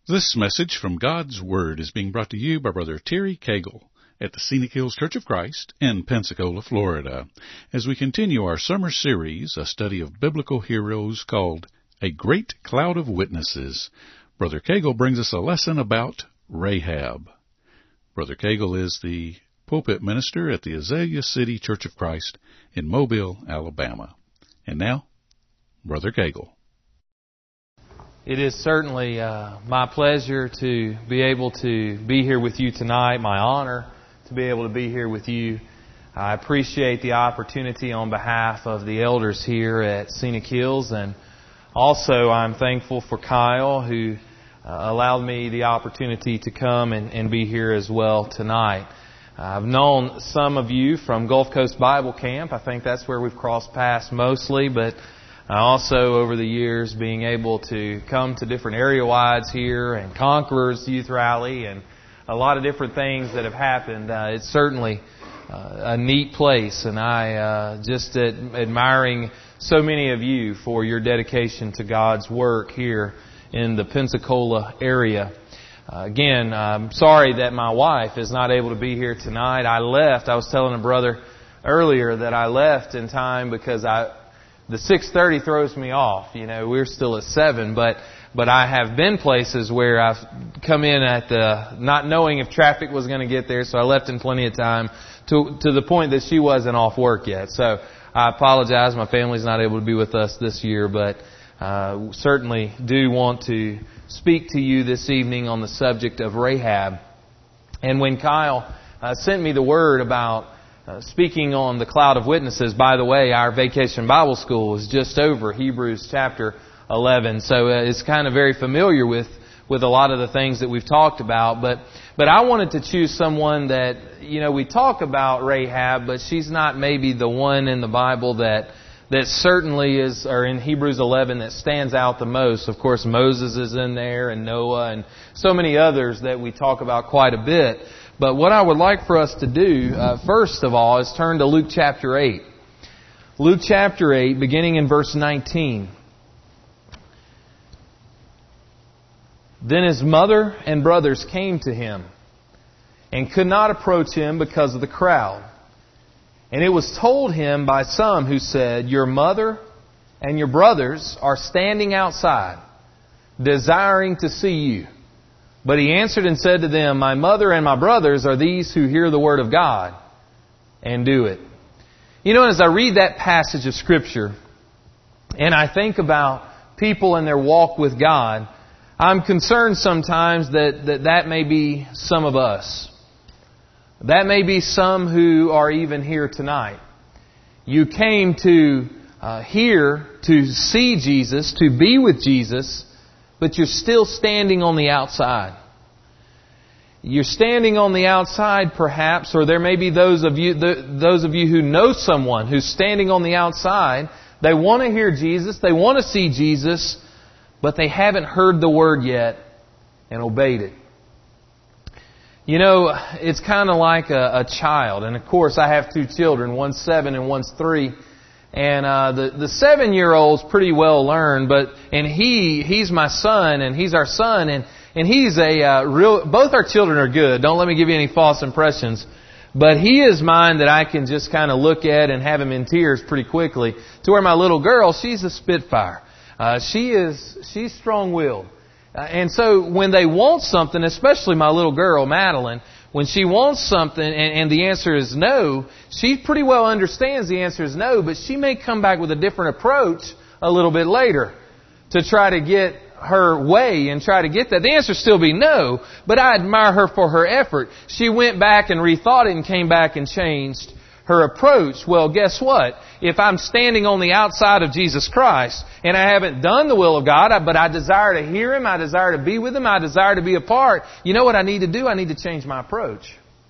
This message from God's Word is being brought to you by Brother Terry Cagle at the Scenic Hills Church of Christ in Pensacola, Florida, as we continue our summer series, a study of biblical heroes called A Great Cloud of Witnesses. Brother Cagle brings us a lesson about Rahab. Brother Cagle is the pulpit minister at the Azalea City Church of Christ in Mobile, Alabama. And now, Brother Cagle. It is certainly my pleasure to be able to be here with you tonight, my honor to be able to be here with you. I appreciate the opportunity on behalf of the elders here at Scenic Hills, and also I'm thankful for Kyle who allowed me the opportunity to come and be here as well tonight. I've known some of you from Gulf Coast Bible Camp. I think that's where we've crossed paths mostly, but also over the years being able to come to different area-wides here and Conquerors Youth Rally and a lot of different things that have happened. It's certainly a neat place, and I just admiring so many of you for your dedication to God's work here in the Pensacola area. Again, I'm sorry that my wife is not able to be here tonight. I was telling a brother earlier that I left in time because the 6:30 throws me off. You know, we're still at 7, but I have been places where I've come in at not knowing if traffic was going to get there, so I left in plenty of time to the point that she wasn't off work yet. So I apologize. My family's not able to be with us this year, but certainly do want to speak to you this evening on the subject of Rahab. And when Kyle sent me the word about speaking on the cloud of witnesses, by the way, our Vacation Bible School is just over Hebrews chapter 11, so it's kind of very familiar with a lot of the things that we've talked about. But I wanted to choose someone that, you know, we talk about Rahab, but she's not maybe the one in the Bible that certainly is, or in Hebrews 11, that stands out the most. Of course, Moses is in there, and Noah, and so many others that we talk about quite a bit. But what I would like for us to do, first of all, is turn to Luke chapter 8. Luke chapter 8, beginning in verse 19. Then his mother and brothers came to him, and could not approach him because of the crowd. And it was told him by some who said, "Your mother and your brothers are standing outside, desiring to see you." But he answered and said to them, "My mother and my brothers are these who hear the word of God and do it." You know, as I read that passage of Scripture, and I think about people and their walk with God, I'm concerned sometimes that may be some of us. That may be some who are even here tonight. You came to here to see Jesus, to be with Jesus, but you're still standing on the outside. You're standing on the outside, perhaps, or there may be those of you who know someone who's standing on the outside. They want to hear Jesus, they want to see Jesus, but they haven't heard the word yet and obeyed it. You know, it's kind of like a child, and of course, I have 2 children. One's 7 and one's 3. And the 7-year-old's pretty well learned, and he's my son, and he's our son, and he's both our children are good. Don't let me give you any false impressions. But he is mine that I can just kind of look at and have him in tears pretty quickly. To where my little girl, she's a spitfire. She's strong-willed. And so when they want something, especially my little girl, Madeline, when she wants something and the answer is no, she pretty well understands the answer is no, but she may come back with a different approach a little bit later to try to get her way and try to get that. The answer still be no, but I admire her for her effort. She went back and rethought it and came back and changed her approach. Well, guess what? If I'm standing on the outside of Jesus Christ and I haven't done the will of God, but I desire to hear Him, I desire to be with Him, I desire to be a part, you know what I need to do? I need to change my approach.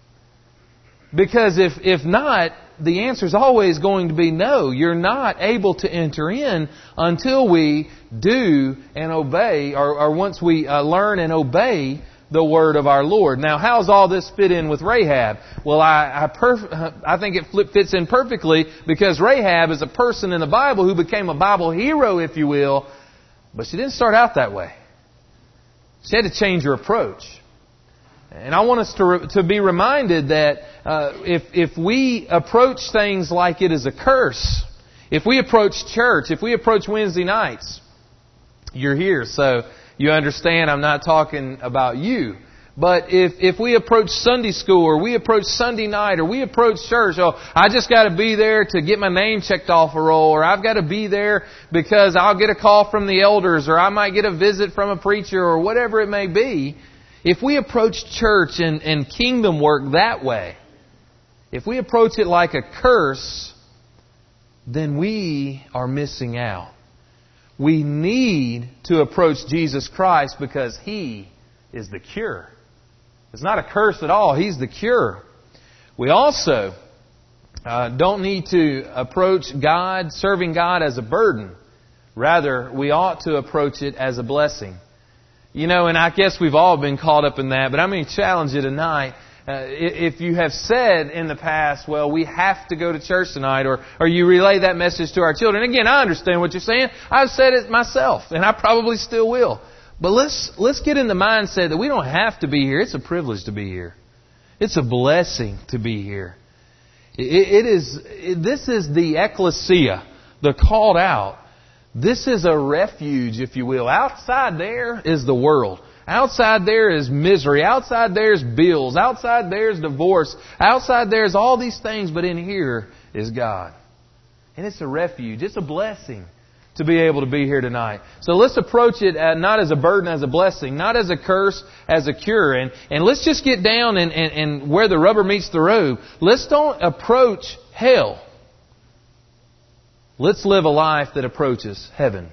Because if not, the answer is always going to be no. You're not able to enter in until we do and obey, or once we learn and obey the word of our Lord. Now, how's all this fit in with Rahab? Well, I think it fits in perfectly because Rahab is a person in the Bible who became a Bible hero, if you will, but she didn't start out that way. She had to change her approach. And I want us to be reminded that if we approach things like it is a curse, if we approach church, if we approach Wednesday nights, you're here, so you understand I'm not talking about you. But if we approach Sunday school, or we approach Sunday night, or we approach church, I just got to be there to get my name checked off a roll, or I've got to be there because I'll get a call from the elders, or I might get a visit from a preacher, or whatever it may be. If we approach church and kingdom work that way, if we approach it like a curse, then we are missing out. We need to approach Jesus Christ because He is the cure. It's not a curse at all. He's the cure. We also don't need to approach God, serving God, as a burden. Rather, we ought to approach it as a blessing. You know, and I guess we've all been caught up in that, but I'm going to challenge you tonight. If you have said in the past, well, we have to go to church tonight, or you relay that message to our children. Again, I understand what you're saying. I've said it myself, and I probably still will. But let's get in the mindset that we don't have to be here. It's a privilege to be here. It's a blessing to be here. This is the ecclesia, the called out. This is a refuge, if you will. Outside there is the world. Outside there is misery. Outside there is bills. Outside there is divorce. Outside there is all these things, but in here is God. And it's a refuge. It's a blessing to be able to be here tonight. So let's approach it not as a burden, as a blessing. Not as a curse, as a cure. And let's just get down and where the rubber meets the road. Let's don't approach hell. Let's live a life that approaches heaven.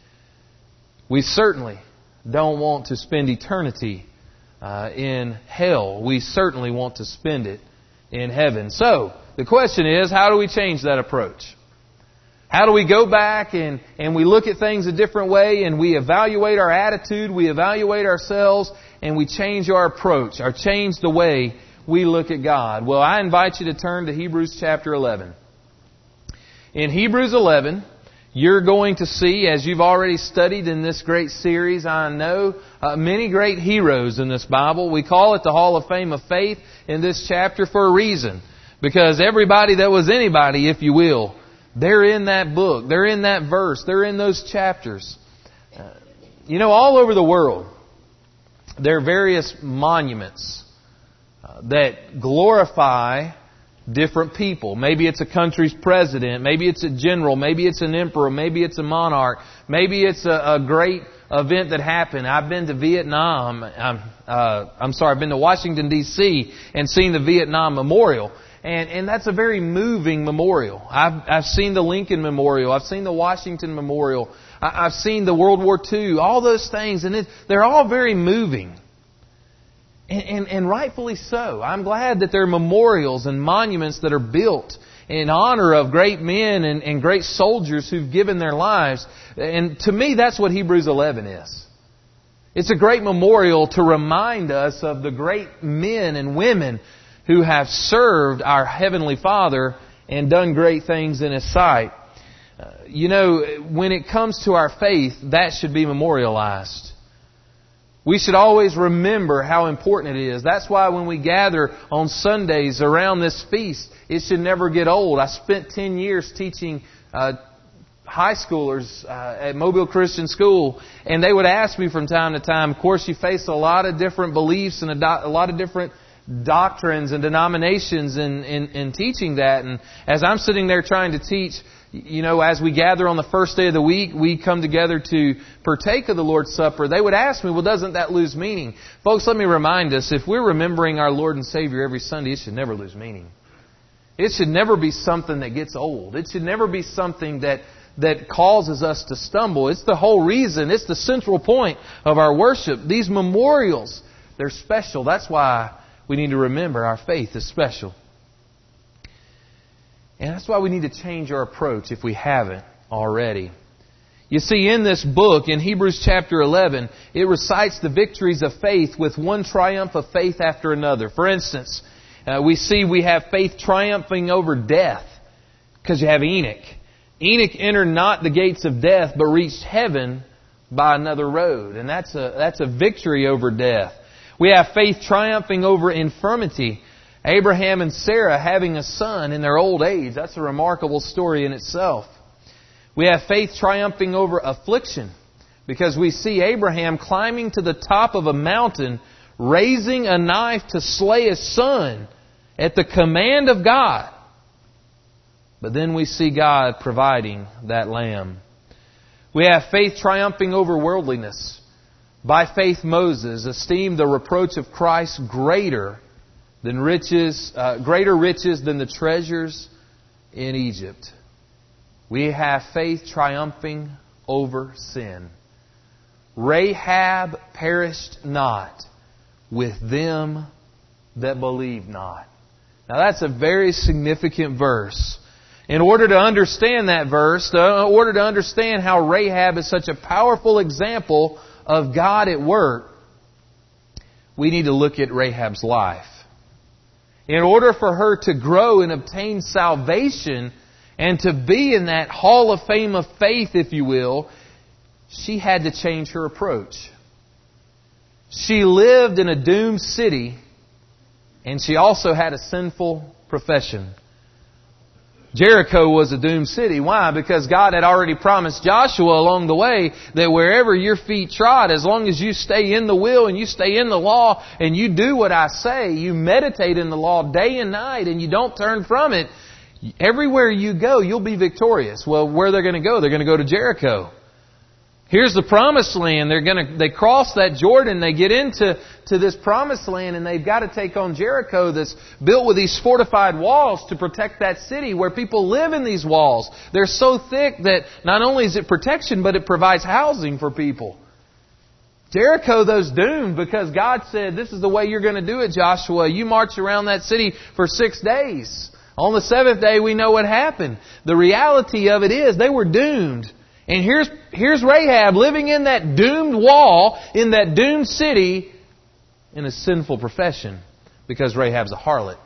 We certainly don't want to spend eternity in hell. We certainly want to spend it in heaven. So, the question is, how do we change that approach? How do we go back and we look at things a different way, and we evaluate our attitude, we evaluate ourselves, and we change our approach, or change the way we look at God? Well, I invite you to turn to Hebrews chapter 11. In Hebrews 11, you're going to see, as you've already studied in this great series, I know many great heroes in this Bible. We call it the Hall of Fame of Faith in this chapter for a reason. Because everybody that was anybody, if you will, they're in that book. They're in that verse. They're in those chapters. All over the world, there are various monuments that glorify different people. Maybe it's a country's president. Maybe it's a general. Maybe it's an emperor. Maybe it's a monarch. Maybe it's a great event that happened. I've been to Vietnam. I've been to Washington, D.C. and seen the Vietnam Memorial. And that's a very moving memorial. I've seen the Lincoln Memorial. I've seen the Washington Memorial. I've seen the World War II. All those things. And they're all very moving. And rightfully so. I'm glad that there are memorials and monuments that are built in honor of great men and great soldiers who've given their lives. And to me, that's what Hebrews 11 is. It's a great memorial to remind us of the great men and women who have served our Heavenly Father and done great things in His sight. When it comes to our faith, that should be memorialized. We should always remember how important it is. That's why when we gather on Sundays around this feast, it should never get old. I spent 10 years teaching high schoolers at Mobile Christian School, and they would ask me from time to time, of course you face a lot of different beliefs and a lot of different doctrines and denominations in teaching that. And as I'm sitting there trying to teach, as we gather on the first day of the week, we come together to partake of the Lord's Supper. They would ask me, well, doesn't that lose meaning? Folks, let me remind us, if we're remembering our Lord and Savior every Sunday, it should never lose meaning. It should never be something that gets old. It should never be something that causes us to stumble. It's the whole reason. It's the central point of our worship. These memorials, they're special. That's why we need to remember our faith is special. And that's why we need to change our approach if we haven't already. You see, in this book, in Hebrews chapter 11, it recites the victories of faith with one triumph of faith after another. For instance, we have faith triumphing over death because you have Enoch. Enoch entered not the gates of death, but reached heaven by another road. And that's a victory over death. We have faith triumphing over infirmity. Abraham and Sarah having a son in their old age. That's a remarkable story in itself. We have faith triumphing over affliction, because we see Abraham climbing to the top of a mountain, raising a knife to slay his son at the command of God. But then we see God providing that lamb. We have faith triumphing over worldliness. By faith Moses esteemed the reproach of Christ greater riches than the treasures in Egypt. We have faith triumphing over sin. Rahab perished not with them that believe not. Now that's a very significant verse. In order to understand that verse, in order to understand how Rahab is such a powerful example of God at work, we need to look at Rahab's life. In order for her to grow and obtain salvation and to be in that hall of fame of faith, if you will, she had to change her approach. She lived in a doomed city, and she also had a sinful profession. Jericho was a doomed city. Why? Because God had already promised Joshua along the way that wherever your feet trod, as long as you stay in the will and you stay in the law and you do what I say, you meditate in the law day and night and you don't turn from it, everywhere you go, you'll be victorious. Well, where are they going to go? They're going to go to Jericho. Here's the promised land. They cross that Jordan. They get into this promised land, and they've got to take on Jericho that's built with these fortified walls to protect that city where people live in these walls. They're so thick that not only is it protection, but it provides housing for people. Jericho, though's doomed because God said, this is the way you're going to do it, Joshua. You march around that city for 6 days. On the 7th day, we know what happened. The reality of it is they were doomed. And here's Rahab living in that doomed wall, in that doomed city, in a sinful profession, because Rahab's a harlot.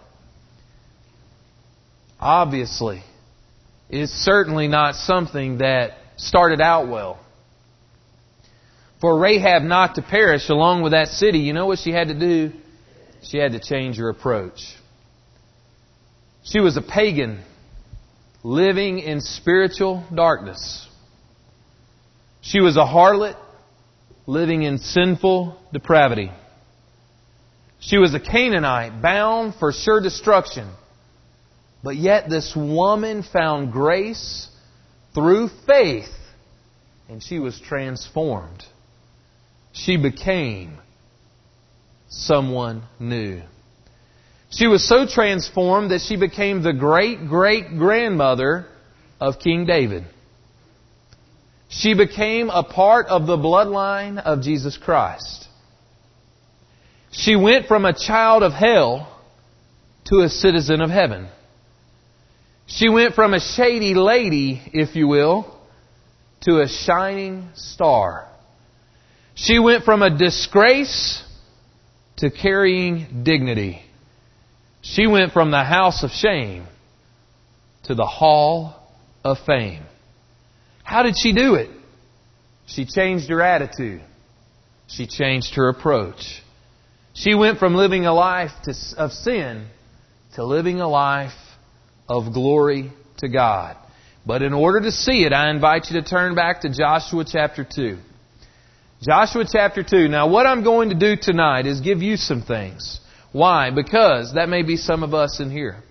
Obviously, it's certainly not something that started out well. For Rahab not to perish along with that city, you know what she had to do? She had to change her approach. She was a pagan living in spiritual darkness. She was a harlot living in sinful depravity. She was a Canaanite bound for sure destruction. But yet this woman found grace through faith, and she was transformed. She became someone new. She was so transformed that she became the great-great-grandmother of King David. She became a part of the bloodline of Jesus Christ. She went from a child of hell to a citizen of heaven. She went from a shady lady, if you will, to a shining star. She went from a disgrace to carrying dignity. She went from the house of shame to the hall of fame. How did she do it? She changed her attitude. She changed her approach. She went from living a life of sin to living a life of glory to God. But in order to see it, I invite you to turn back to Joshua chapter 2. Joshua chapter 2. Now what I'm going to do tonight is give you some things. Why? Because that may be some of us in here.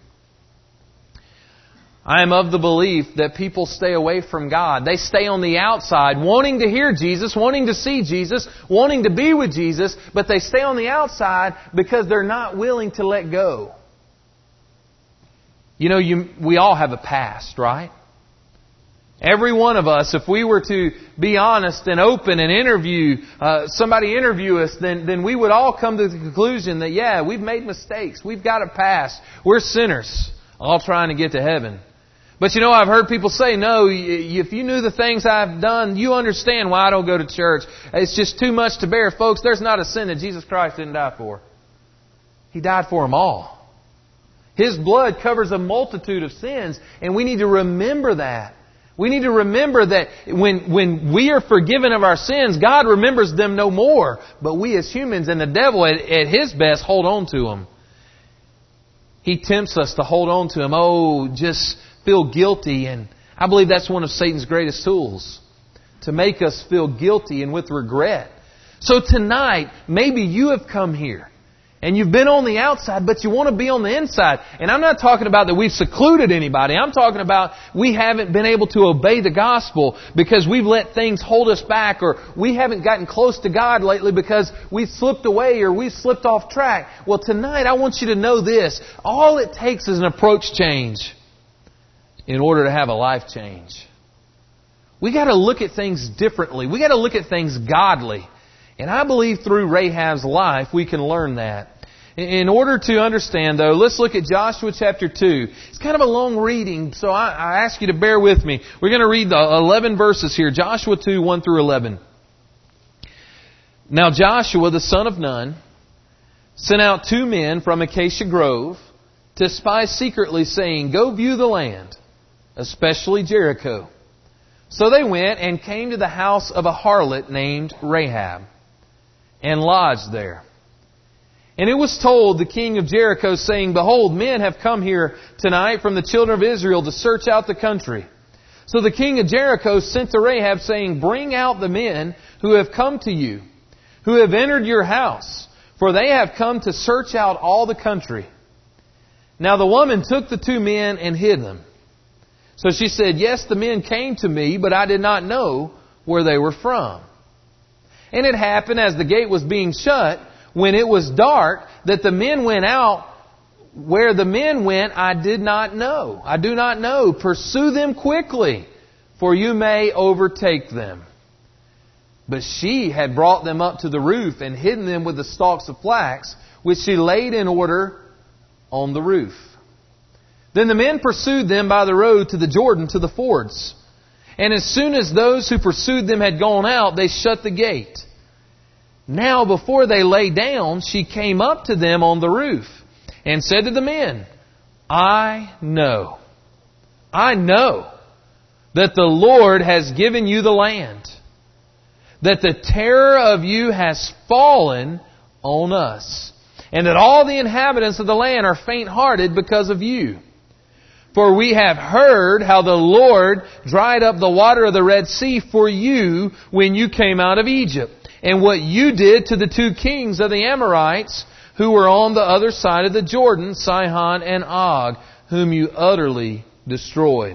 I am of the belief that people stay away from God. They stay on the outside, wanting to hear Jesus, wanting to see Jesus, wanting to be with Jesus, but they stay on the outside because they're not willing to let go. You know, we all have a past, right? Every one of us, if we were to be honest and open and interview us, then we would all come to the conclusion that, yeah, we've made mistakes. We've got a past. We're sinners, all trying to get to heaven. But you know, I've heard people say, no, if you knew the things I've done, you understand why I don't go to church. It's just too much to bear. Folks, there's not a sin that Jesus Christ didn't die for. He died for them all. His blood covers a multitude of sins, and we need to remember that. We need to remember that when we are forgiven of our sins, God remembers them no more. But we as humans and the devil at his best hold on to them. He tempts us to hold on to them. Oh, just feel guilty. And I believe that's one of Satan's greatest tools. To make us feel guilty and with regret. So tonight, maybe you have come here. And you've been on the outside, but you want to be on the inside. And I'm not talking about that we've secluded anybody. I'm talking about we haven't been able to obey the gospel because we've let things hold us back, or we haven't gotten close to God lately because we've slipped away or we've slipped off track. Well, tonight I want you to know this. All it takes is an approach change in order to have a life change. We got to look at things differently. We got to look at things godly. And I believe through Rahab's life we can learn that. In order to understand, though, let's look at Joshua chapter 2. It's kind of a long reading, so I ask you to bear with me. We're going to read the 11 verses here. Joshua 2, 1 through 11. Now Joshua, the son of Nun, sent out 2 men from Acacia Grove to spy secretly, saying, "Go view the land, especially Jericho." So they went and came to the house of a harlot named Rahab, and lodged there. And it was told the king of Jericho, saying, "Behold, men have come here tonight from the children of Israel to search out the country." So the king of Jericho sent to Rahab, saying, "Bring out the men who have come to you, who have entered your house, for they have come to search out all the country." Now the woman took the 2 men and hid them. So she said, "Yes, the men came to me, but I did not know where they were from. And it happened as the gate was being shut, when it was dark, that the men went out. Where the men went, I did not know. I do not know. Pursue them quickly, for you may overtake them." But she had brought them up to the roof and hidden them with the stalks of flax, which she laid in order on the roof. Then the men pursued them by the road to the Jordan, to the fords. And as soon as those who pursued them had gone out, they shut the gate. Now before they lay down, she came up to them on the roof and said to the men, I know that the Lord has given you the land, that the terror of you has fallen on us, and that all the inhabitants of the land are faint-hearted because of you. For we have heard how the Lord dried up the water of the Red Sea for you when you came out of Egypt, and what you did to the 2 kings of the Amorites who were on the other side of the Jordan, Sihon and Og, whom you utterly destroyed.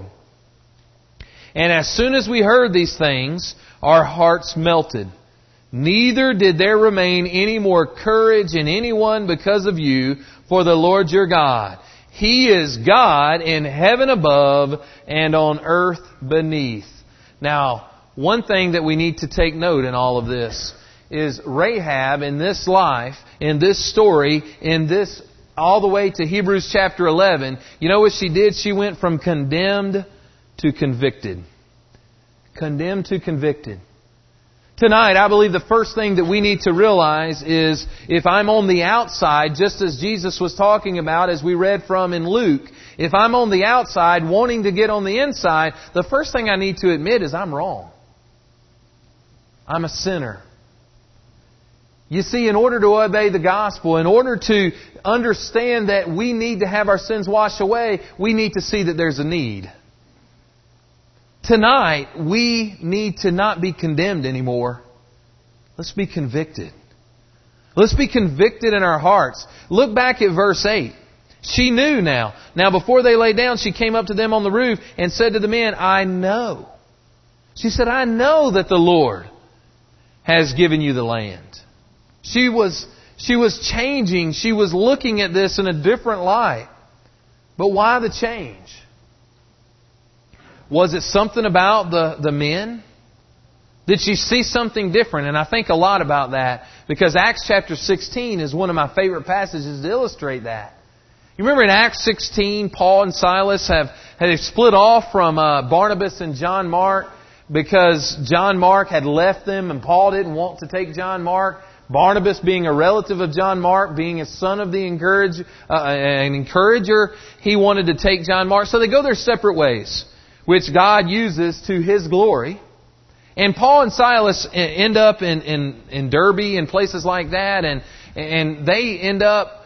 And as soon as we heard these things, our hearts melted. Neither did there remain any more courage in anyone because of you, for the Lord your God, He is God in heaven above and on earth beneath. Now, one thing that we need to take note in all of this is Rahab in this life, in this story, in this all the way to Hebrews chapter 11. You know what she did? She went from condemned to convicted. Condemned to convicted. Tonight, I believe the first thing that we need to realize is if I'm on the outside, just as Jesus was talking about as we read from in Luke, if I'm on the outside wanting to get on the inside, the first thing I need to admit is I'm wrong. I'm a sinner. You see, in order to obey the gospel, in order to understand that we need to have our sins washed away, we need to see that there's a need. Tonight, we need to not be condemned anymore. Let's be convicted. Let's be convicted in our hearts. Look back at verse 8. She knew now. Now before they lay down, she came up to them on the roof and said to the men, I know. She said, I know that the Lord has given you the land. She was changing. She was looking at this in a different light. But why the change? Was it something about the men? Did she see something different? And I think a lot about that because Acts chapter 16 is one of my favorite passages to illustrate that. You remember in Acts 16, Paul and Silas had split off from Barnabas and John Mark because John Mark had left them and Paul didn't want to take John Mark. Barnabas, being a relative of John Mark, being a son of an encourager, he wanted to take John Mark. So they go their separate ways. which God uses to His glory. And Paul and Silas end up in Derbe and places like that, and they end up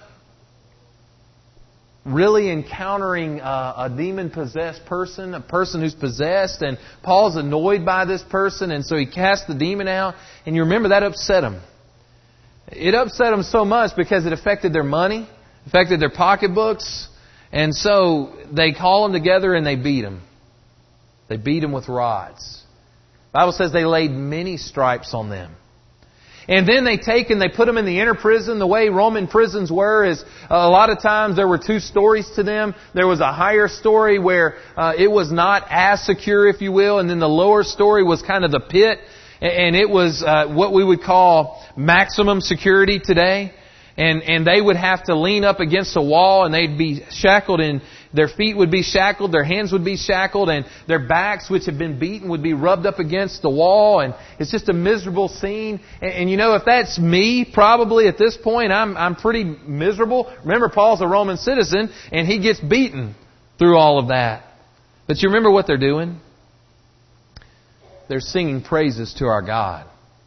really encountering a demon-possessed person, a person who's possessed, and Paul's annoyed by this person, and so he casts the demon out. And you remember that upset him. It upset them so much because it affected their money, affected their pocketbooks, and so they call them together and they beat them. They beat them with rods. The Bible says they laid many stripes on them. And then they take and they put them in the inner prison. The way Roman prisons were is a lot of times there were two stories to them. There was a higher story where it was not as secure, if you will, and then the lower story was kind of the pit. And it was what we would call maximum security today. And they would have to lean up against a wall and they'd be shackled, and their feet would be shackled, their hands would be shackled, and their backs, which had been beaten, would be rubbed up against the wall. And it's just a miserable scene. And you know, if that's me, probably at this point, I'm pretty miserable. Remember, Paul's a Roman citizen and he gets beaten through all of that. But you remember what they're doing? They're singing praises to our God.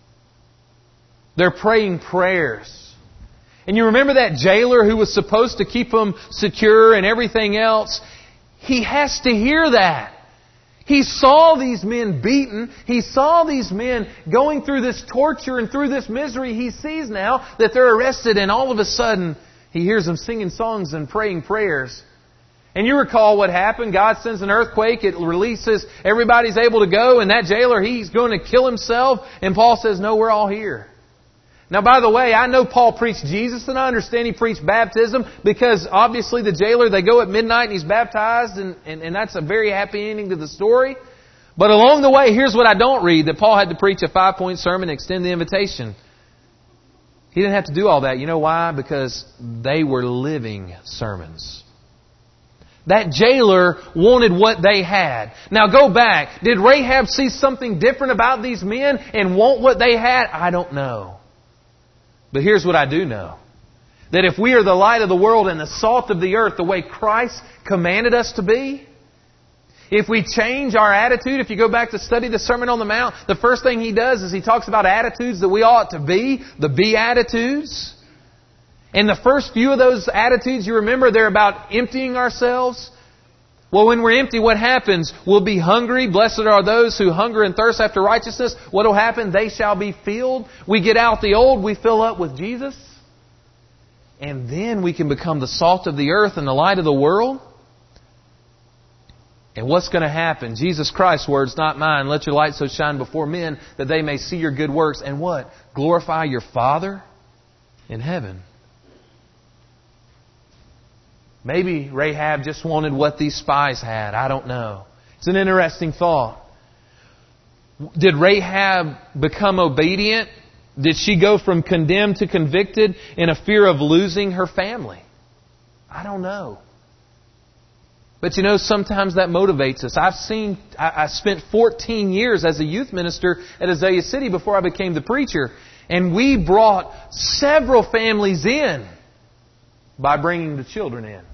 They're praying prayers. And you remember that jailer who was supposed to keep them secure and everything else? He has to hear that. He saw these men beaten. He saw these men going through this torture and through this misery. He sees now that they're arrested, and all of a sudden he hears them singing songs and praying prayers. And you recall what happened. God sends an earthquake. It releases. Everybody's able to go. And that jailer, he's going to kill himself. And Paul says, no, we're all here. Now, by the way, I know Paul preached Jesus, and I understand he preached baptism, because obviously the jailer, they go at midnight and he's baptized, and that's a very happy ending to the story. But along the way, here's what I don't read, that Paul had to preach a 5-point sermon and extend the invitation. He didn't have to do all that. You know why? Because they were living sermons. That jailer wanted what they had. Now go back. Did Rahab see something different about these men and want what they had? I don't know. But here's what I do know. That if we are the light of the world and the salt of the earth, the way Christ commanded us to be, if we change our attitude, if you go back to study the Sermon on the Mount, the first thing He does is He talks about attitudes that we ought to be, the Beatitudes. And the first few of those attitudes, you remember, they're about emptying ourselves. Well, when we're empty, what happens? We'll be hungry. Blessed are those who hunger and thirst after righteousness. What will happen? They shall be filled. We get out the old, we fill up with Jesus. And then we can become the salt of the earth and the light of the world. And what's going to happen? Jesus Christ's words, not mine. Let your light so shine before men that they may see your good works. And what? Glorify your Father in heaven. Maybe Rahab just wanted what these spies had. I don't know. It's an interesting thought. Did Rahab become obedient? Did she go from condemned to convicted in a fear of losing her family? I don't know. But you know, sometimes that motivates us. I spent 14 years as a youth minister at Azalea City before I became the preacher. And we brought several families in by bringing the children in.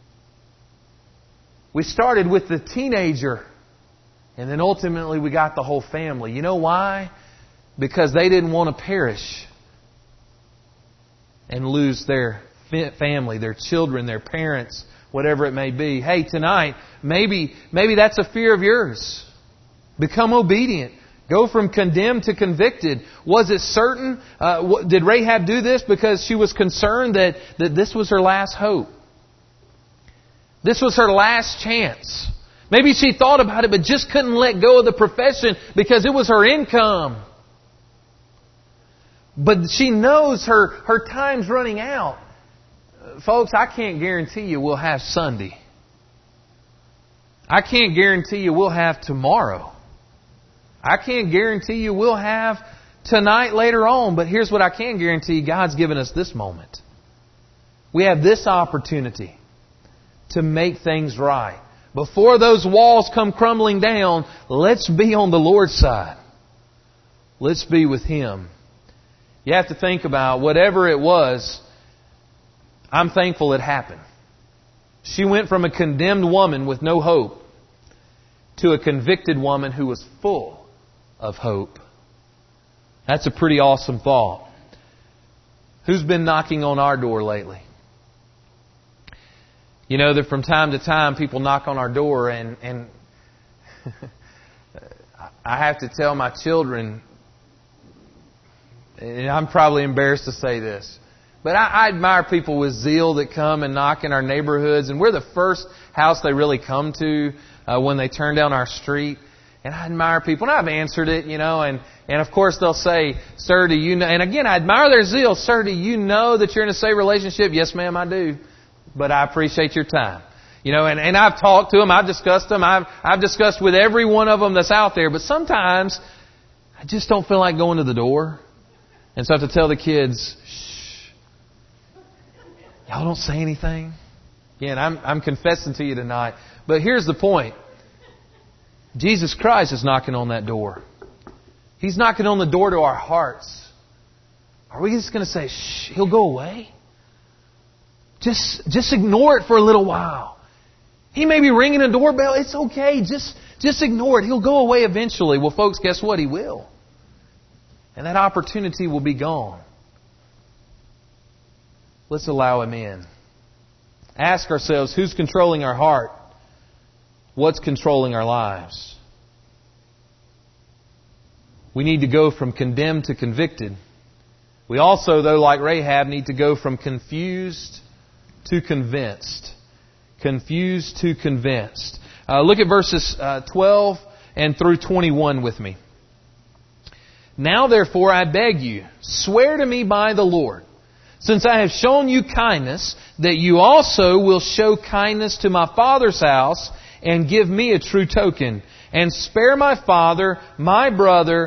We started with the teenager, and then ultimately we got the whole family. You know why? Because they didn't want to perish and lose their family, their children, their parents, whatever it may be. Hey, tonight, maybe that's a fear of yours. Become obedient. Go from condemned to convicted. Was it certain? Did Rahab do this because she was concerned that this was her last hope? This was her last chance. Maybe she thought about it but just couldn't let go of the profession because it was her income. But she knows her time's running out. Folks, I can't guarantee you we'll have Sunday. I can't guarantee you we'll have tomorrow. I can't guarantee you we'll have tonight later on. But here's what I can guarantee. God's given us this moment. We have this opportunity to make things right. Before those walls come crumbling down, let's be on the Lord's side. Let's be with Him. You have to think about whatever it was. I'm thankful it happened. She went from a condemned woman with no hope to a convicted woman who was full of hope. That's a pretty awesome thought. Who's been knocking on our door lately? You know that from time to time people knock on our door and I have to tell my children, and I'm probably embarrassed to say this, but I admire people with zeal that come and knock in our neighborhoods, and we're the first house they really come to when they turn down our street. And I admire people, and I've answered it, and of course they'll say, "Sir, do you know?" And again, I admire their zeal. "Sir, do you know that you're in a saved relationship?" "Yes, ma'am, I do. But I appreciate your time." And I've talked to them, I've discussed them, I've discussed with every one of them that's out there. But sometimes I just don't feel like going to the door, and so I have to tell the kids, "Shh, y'all don't say anything." Again, I'm confessing to you tonight. But here's the point. Jesus Christ is knocking on that door. He's knocking on the door to our hearts. Are we just going to say, "Shh, He'll go away"? Just ignore it for a little while. He may be ringing a doorbell. It's okay. Just ignore it. He'll go away eventually. Well, folks, guess what? He will. And that opportunity will be gone. Let's allow Him in. Ask ourselves, who's controlling our heart? What's controlling our lives? We need to go from condemned to convicted. We also, though, like Rahab, need to go from confused to convinced. Confused to convinced. Look at verses 12 and through 21 with me. "Now therefore I beg you, swear to me by the Lord, since I have shown you kindness, that you also will show kindness to my father's house, and give me a true token, and spare my father, my brothers,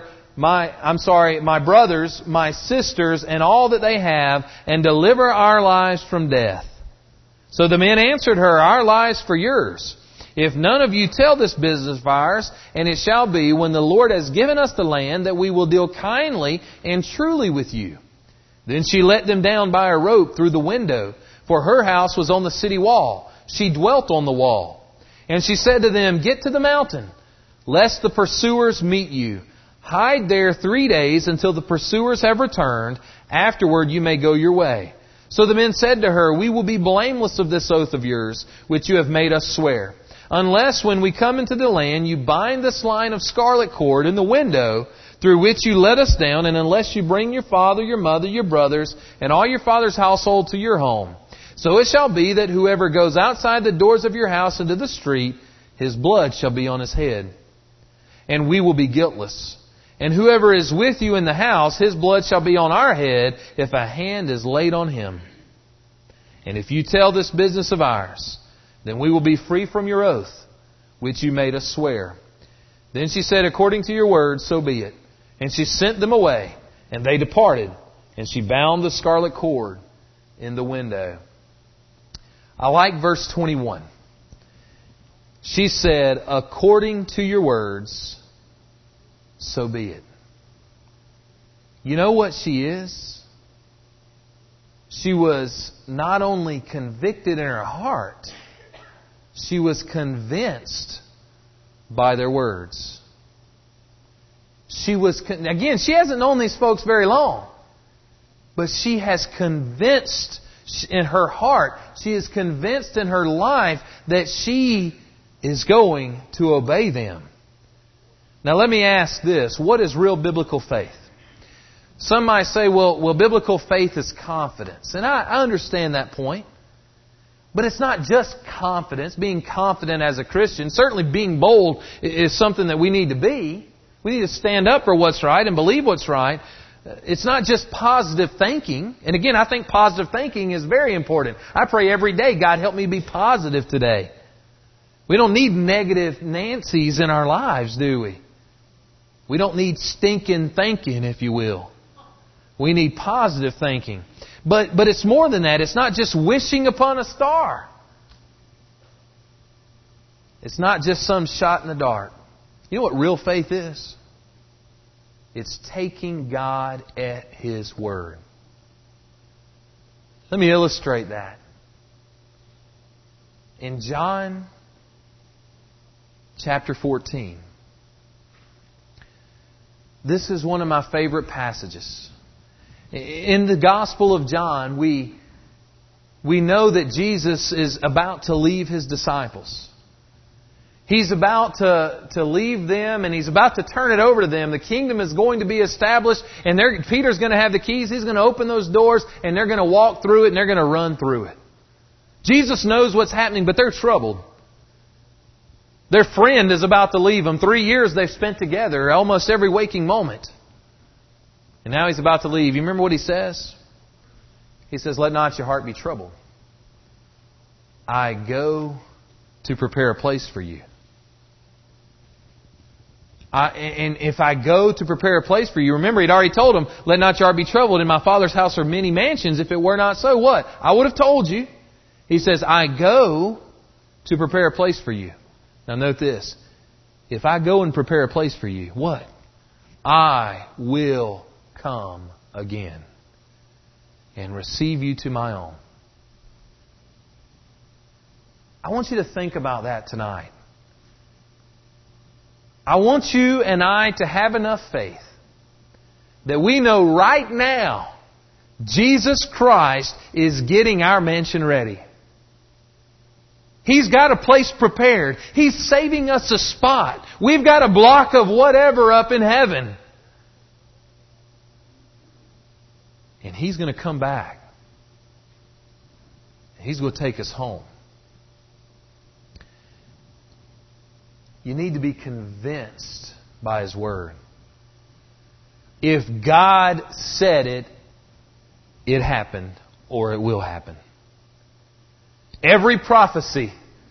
my sisters, and all that they have, and deliver our lives from death." So the men answered her, "Our lives for yours. If none of you tell this business of ours, and it shall be, when the Lord has given us the land, that we will deal kindly and truly with you." Then she let them down by a rope through the window, for her house was on the city wall. She dwelt on the wall. And she said to them, "Get to the mountain, lest the pursuers meet you. Hide there 3 days until the pursuers have returned. Afterward you may go your way." So the men said to her, "We will be blameless of this oath of yours, which you have made us swear. Unless when we come into the land you bind this line of scarlet cord in the window through which you let us down, and unless you bring your father, your mother, your brothers, and all your father's household to your home. So it shall be that whoever goes outside the doors of your house into the street, his blood shall be on his head. And we will be guiltless. And whoever is with you in the house, his blood shall be on our head if a hand is laid on him. And if you tell this business of ours, then we will be free from your oath, which you made us swear." Then she said, "According to your word, so be it." And she sent them away, and they departed, and she bound the scarlet cord in the window. I like verse 21. She said, "According to your words, so be it." You know what she is? She was not only convicted in her heart, she was convinced by their words. She hasn't known these folks very long, but she has convinced in her heart, she is convinced in her life that she is going to obey them. Now let me ask this. What is real biblical faith? Some might say, well, biblical faith is confidence. And I understand that point. But it's not just confidence, being confident as a Christian. Certainly being bold is something that we need to be. We need to stand up for what's right and believe what's right. It's not just positive thinking. And again, I think positive thinking is very important. I pray every day, God, help me be positive today. We don't need negative Nancys in our lives, do we? We don't need stinking thinking, if you will. We need positive thinking. But it's more than that. It's not just wishing upon a star. It's not just some shot in the dark. You know what real faith is? It's taking God at His word. Let me illustrate that. In John chapter 14. This is one of my favorite passages. In the Gospel of John, we know that Jesus is about to leave His disciples. He's about to leave them and He's about to turn it over to them. The kingdom is going to be established and Peter's going to have the keys. He's going to open those doors and they're going to walk through it and they're going to run through it. Jesus knows what's happening, but they're troubled. Their friend is about to leave them. 3 years they've spent together, almost every waking moment. And now He's about to leave. You remember what He says? He says, "Let not your heart be troubled. I go to prepare a place for you. And if I go to prepare a place for you," remember, He'd already told them, "Let not your heart be troubled. In my Father's house are many mansions. If it were not so, what? I would have told you." He says, "I go to prepare a place for you." Now note this. If I go and prepare a place for you, what? I will come again and receive you to my own. I want you to think about that tonight. I want you and I to have enough faith that we know right now Jesus Christ is getting our mansion ready. He's got a place prepared. He's saving us a spot. We've got a block of whatever up in heaven. And He's going to come back. He's going to take us home. You need to be convinced by His Word. If God said it, it happened or it will happen. Every prophecy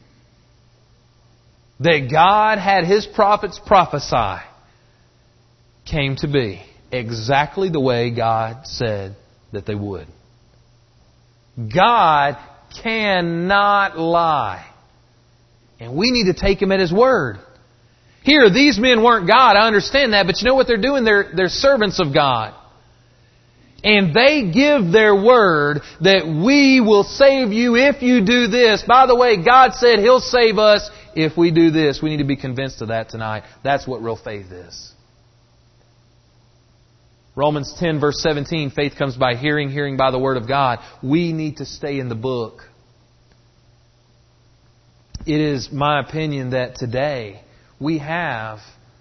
that God had His prophets prophesy came to be exactly the way God said that they would. God cannot lie. And we need to take Him at His word. Here, these men weren't God. I understand that. But you know what they're doing? They're servants of God. And they give their word that we will save you if you do this. By the way, God said He'll save us if we do this. We need to be convinced of that tonight. That's what real faith is. Romans 10 verse 17, faith comes by hearing, hearing by the Word of God. We need to stay in the book. It is my opinion that today we have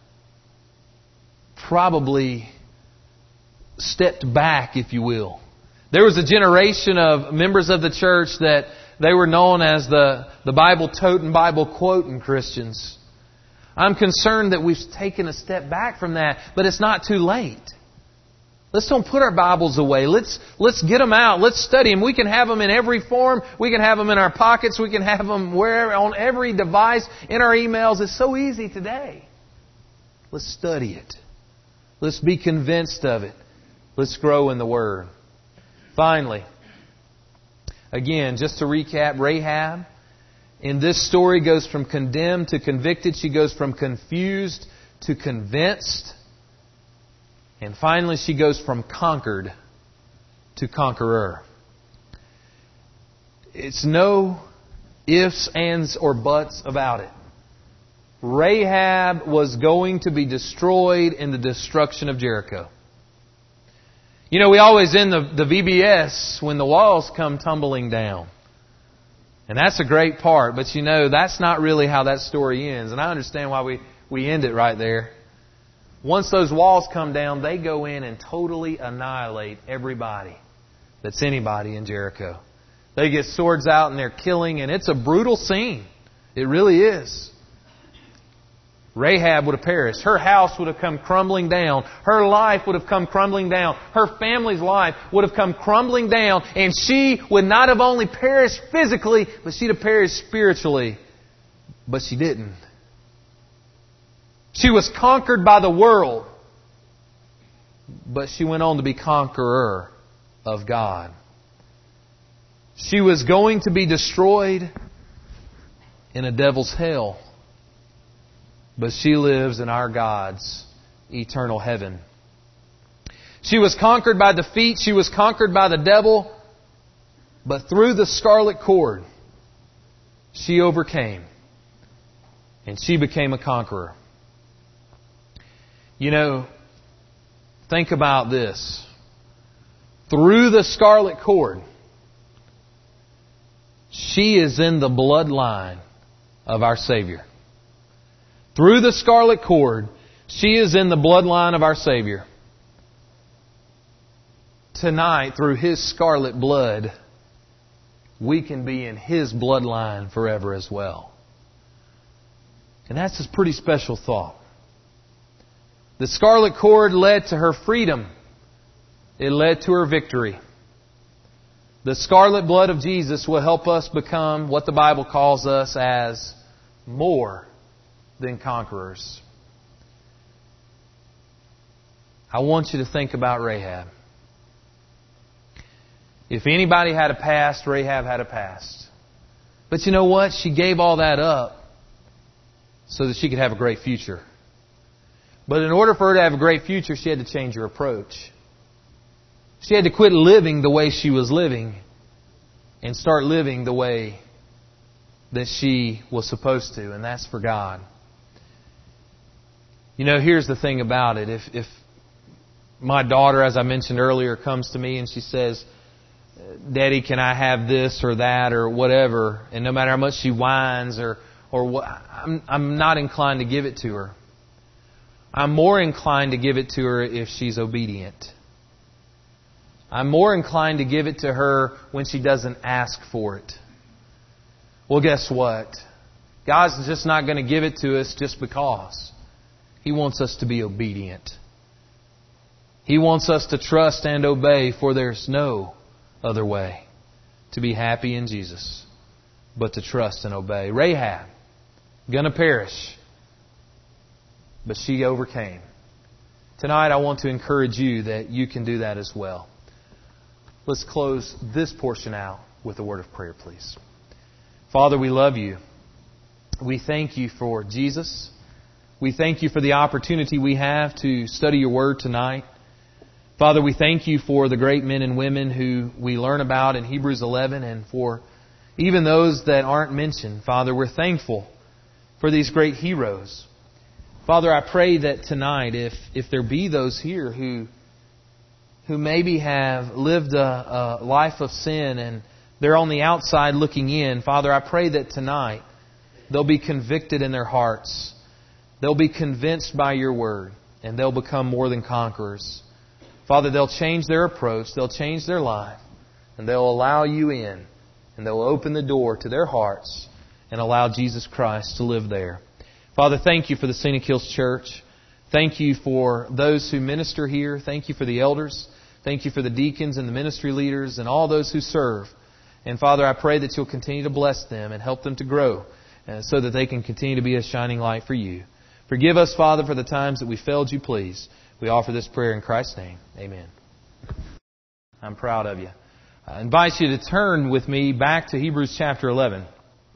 probably stepped back, if you will. There was a generation of members of the church that they were known as the Bible-toting, Bible-quoting Christians. I'm concerned that we've taken a step back from that, but it's not too late. Let's don't put our Bibles away. Let's get them out. Let's study them. We can have them in every form. We can have them in our pockets. We can have them wherever, on every device, in our emails. It's so easy today. Let's study it. Let's be convinced of it. Let's grow in the Word. Finally, again, just to recap, Rahab in this story goes from condemned to convicted. She goes from confused to convinced. And finally, she goes from conquered to conqueror. It's no ifs, ands, or buts about it. Rahab was going to be destroyed in the destruction of Jericho. You know, we always end the VBS when the walls come tumbling down. And that's a great part, but you know, that's not really how that story ends. And I understand why we end it right there. Once those walls come down, they go in and totally annihilate everybody that's anybody in Jericho. They get swords out and they're killing, and it's a brutal scene. It really is. Rahab would have perished. Her house would have come crumbling down. Her life would have come crumbling down. Her family's life would have come crumbling down. And she would not have only perished physically, but she'd have perished spiritually. But she didn't. She was conquered by the world, but she went on to be conqueror of God. She was going to be destroyed in a devil's hell, but she lives in our God's eternal heaven. She was conquered by defeat. She was conquered by the devil, but through the scarlet cord, she overcame. and she became a conqueror. You know, think about this. Through the scarlet cord, she is in the bloodline of our Savior. Through the scarlet cord, she is in the bloodline of our Savior. Tonight, through His scarlet blood, we can be in His bloodline forever as well. And that's a pretty special thought. The scarlet cord led to her freedom. It led to her victory. The scarlet blood of Jesus will help us become what the Bible calls us as more than conquerors. I want you to think about Rahab. If anybody had a past, Rahab had a past. But you know what? She gave all that up so that she could have a great future. But in order for her to have a great future, she had to change her approach. She had to quit living the way she was living and start living the way that she was supposed to, and that's for God. You know, here's the thing about it. If my daughter, as I mentioned earlier, comes to me and she says, Daddy, can I have this or that or whatever? And no matter how much she whines or what, I'm not inclined to give it to her. I'm more inclined to give it to her if she's obedient. I'm more inclined to give it to her when she doesn't ask for it. Well, guess what? God's just not going to give it to us just because. He wants us to be obedient. He wants us to trust and obey, for there's no other way to be happy in Jesus but to trust and obey. Rahab, going to perish, but she overcame. Tonight I want to encourage you that you can do that as well. Let's close this portion out with a word of prayer, please. Father, we love You. We thank You for Jesus. We thank You for the opportunity we have to study Your Word tonight. Father, we thank You for the great men and women who we learn about in Hebrews 11, and for even those that aren't mentioned. Father, we're thankful for these great heroes. Father, I pray that tonight, if there be those here who maybe have lived a life of sin and they're on the outside looking in, Father, I pray that tonight they'll be convicted in their hearts. They'll be convinced by Your Word, and they'll become more than conquerors. Father, they'll change their approach, they'll change their life, and they'll allow You in, and they'll open the door to their hearts and allow Jesus Christ to live there. Father, thank You for the Scenic Hills Church. Thank You for those who minister here. Thank You for the elders. Thank You for the deacons and the ministry leaders and all those who serve. And Father, I pray that You'll continue to bless them and help them to grow so that they can continue to be a shining light for You. Forgive us, Father, for the times that we failed You, please. We offer this prayer in Christ's name. Amen. I'm proud of you. I invite you to turn with me back to Hebrews chapter 11.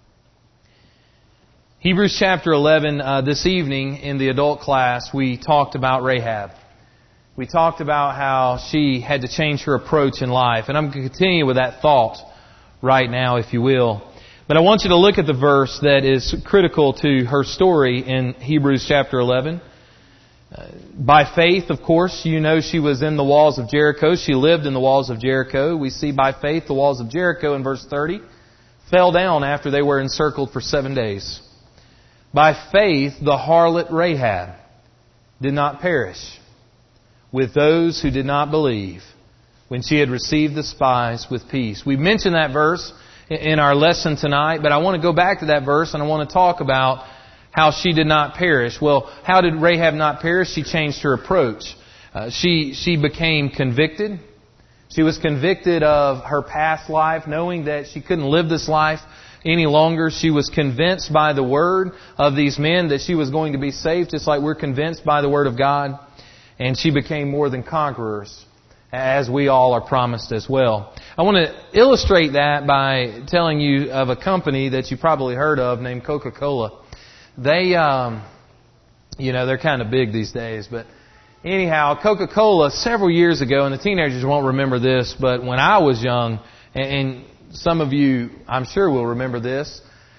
Hebrews chapter 11, this evening in the adult class, we talked about Rahab. We talked about how she had to change her approach in life. And I'm going to continue with that thought right now, if you will. But I want you to look at the verse that is critical to her story in Hebrews chapter 11. By faith, of course, you know she was in the walls of Jericho. She lived in the walls of Jericho. We see by faith the walls of Jericho in verse 30 fell down after they were encircled for 7 days. By faith, the harlot Rahab did not perish with those who did not believe when she had received the spies with peace. We mentioned that verse in our lesson tonight, but I want to go back to that verse and I want to talk about how she did not perish. Well, how did Rahab not perish? She changed her approach. She became convicted. She was convicted of her past life, knowing that she couldn't live this life any longer. She was convinced by the word of these men that she was going to be saved, just like we're convinced by the word of God. And she became more than conquerors, as we all are promised as well. I want to illustrate that by telling you of a company that you probably heard of named Coca-Cola. They, they're kind of big these days, but anyhow, Coca-Cola several years ago, and the teenagers won't remember this, but when I was young, and some of you, I'm sure, will remember this,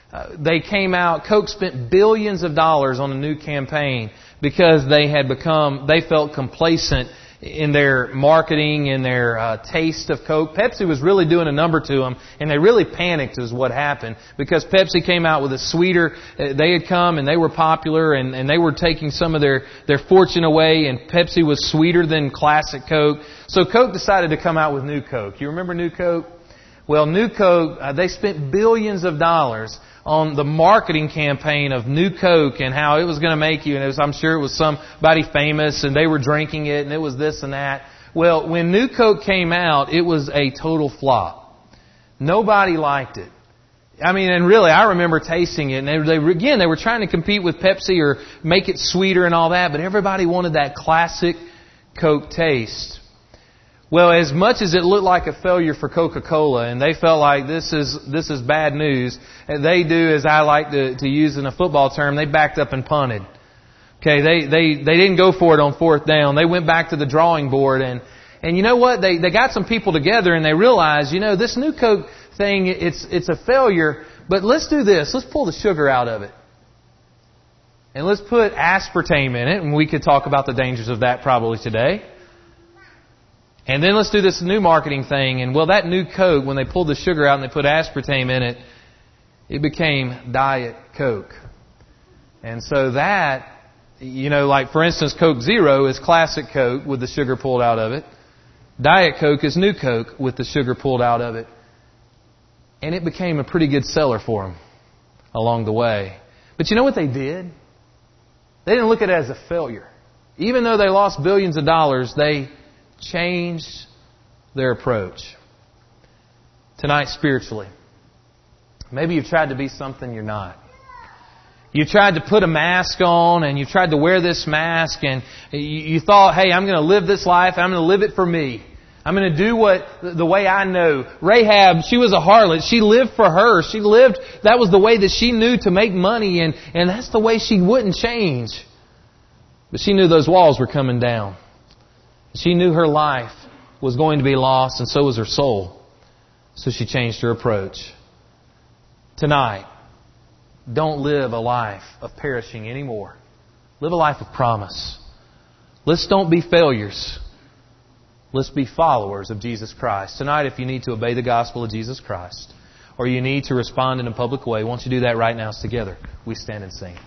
they came out, Coke spent billions of dollars on a new campaign because they felt complacent in their marketing and their taste of Coke. Pepsi was really doing a number to them, and they really panicked is what happened, because Pepsi came out with a sweeter. They had come and they were popular, and they were taking some of their fortune away, and Pepsi was sweeter than classic Coke. So Coke decided to come out with New Coke. You remember New Coke? Well, New Coke, they spent billions of dollars on the marketing campaign of New Coke and how it was going to make you, and I'm sure it was somebody famous and they were drinking it and it was this and that. Well, when New Coke came out, it was a total flop. Nobody liked it. I mean, and really, I remember tasting it, and they were trying to compete with Pepsi or make it sweeter and all that, but everybody wanted that classic Coke taste. Well, as much as it looked like a failure for Coca-Cola, and they felt like this is bad news, they do, as I like to use in a football term, they backed up and punted. Okay, they didn't go for it on fourth down. They went back to the drawing board, and you know what? They got some people together, and they realized, this New Coke thing, it's a failure, but let's do this. Let's pull the sugar out of it. And let's put aspartame in it, and we could talk about the dangers of that probably today. And then let's do this new marketing thing. And that New Coke, when they pulled the sugar out and they put aspartame in it, it became Diet Coke. And so that, like for instance, Coke Zero is classic Coke with the sugar pulled out of it. Diet Coke is New Coke with the sugar pulled out of it. And it became a pretty good seller for them along the way. But you know what they did? They didn't look at it as a failure. Even though they lost billions of dollars, they changed their approach. Tonight, spiritually, maybe you've tried to be something you're not. You tried to put a mask on, and you tried to wear this mask, and you thought, hey, I'm going to live this life, I'm going to live it for me. I'm going to do the way I know. Rahab, she was a harlot. She lived for her. That was the way that she knew to make money, and that's the way she wouldn't change. But she knew those walls were coming down. She knew her life was going to be lost, and so was her soul. So she changed her approach. Tonight, don't live a life of perishing anymore. Live a life of promise. Let's don't be failures. Let's be followers of Jesus Christ. Tonight, if you need to obey the gospel of Jesus Christ, or you need to respond in a public way, why don't you do that right now together? We stand and sing.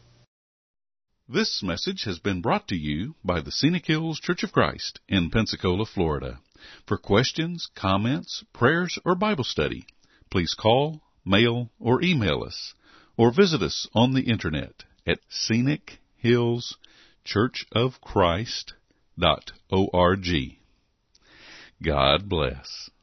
This message has been brought to you by the Scenic Hills Church of Christ in Pensacola, Florida. For questions, comments, prayers, or Bible study, please call, mail, or email us, or visit us on the internet at ScenicHillsChurchofChrist.org. God bless.